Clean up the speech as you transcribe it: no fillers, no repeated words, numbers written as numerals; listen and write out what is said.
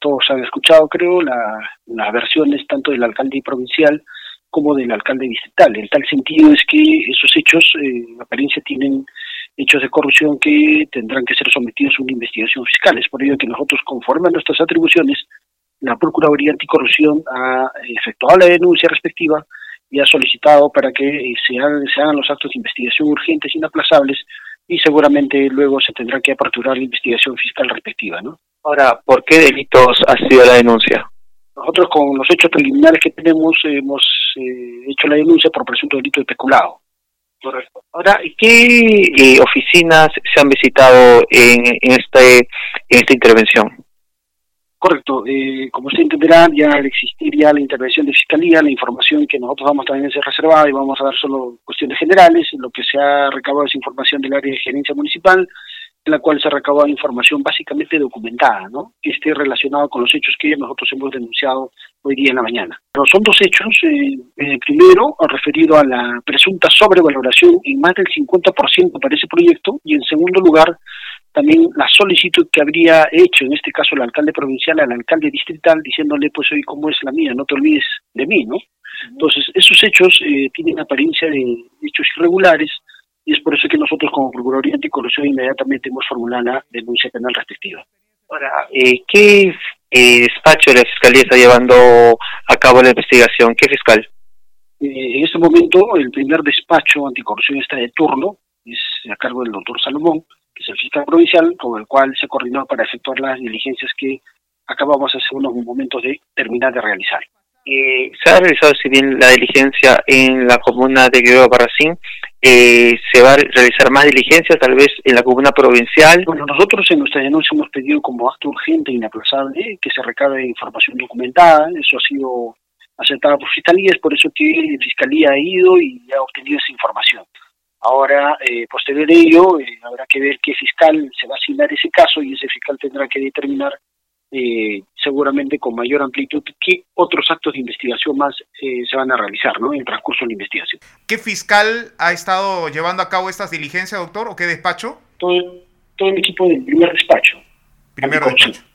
todos han escuchado, creo, las versiones tanto del alcalde provincial como del alcalde distrital. En tal sentido es que esos hechos, en apariencia, tienen hechos de corrupción que tendrán que ser sometidos a una investigación fiscal. Es por ello que nosotros, conforme a nuestras atribuciones, la Procuraduría Anticorrupción ha efectuado la denuncia respectiva y ha solicitado para que se hagan los actos de investigación urgentes, inaplazables, y seguramente luego se tendrá que aperturar la investigación fiscal respectiva, ¿no? Ahora, ¿por qué delitos ha sido la denuncia? Nosotros, con los hechos preliminares que tenemos, hemos hecho la denuncia por presunto delito de peculado. Correcto. Ahora, ¿qué oficinas se han visitado en esta intervención? Correcto. Como usted entenderá, ya al existir ya la intervención de Fiscalía, la información que nosotros vamos también a ser reservada y vamos a dar solo cuestiones generales. Lo que se ha recabado es información del área de gerencia municipal, en la cual se ha recabado información básicamente documentada, ¿no? Que esté relacionado con los hechos que nosotros hemos denunciado hoy día en la mañana. Pero son dos hechos. Primero, referido a la presunta sobrevaloración en más del 50% para ese proyecto, y en segundo lugar, también la solicitud que habría hecho, en este caso el alcalde provincial al alcalde distrital, diciéndole, pues hoy cómo es la mía, no te olvides de mí, ¿no? Entonces, esos hechos tienen apariencia de hechos irregulares, y es por eso que nosotros como Procuraduría Anticorrupción inmediatamente hemos formulado la denuncia penal respectiva. Ahora, ¿qué despacho de la Fiscalía está llevando a cabo la investigación? ¿Qué fiscal? En este momento, el primer despacho anticorrupción está de turno, es a cargo del doctor Salomón, que es el fiscal provincial, con el cual se coordinó para efectuar las diligencias que acabamos hace unos momentos de terminar de realizar. Se ha realizado, si bien la diligencia en la comuna de Guerrero Barracín, se va a realizar más diligencias, tal vez en la comuna provincial. Bueno, nosotros en nuestra denuncia hemos pedido como acto urgente e inaplazable que se recabe información documentada. Eso ha sido aceptado por Fiscalía, es por eso que Fiscalía ha ido y ha obtenido esa información. Ahora, posterior a ello, habrá que ver qué fiscal se va a asignar ese caso, y ese fiscal tendrá que determinar seguramente con mayor amplitud qué otros actos de investigación más se van a realizar, ¿no?, en el transcurso de la investigación. ¿Qué fiscal ha estado llevando a cabo estas diligencias, doctor, o qué despacho? Todo el equipo del primer despacho. Primer despacho.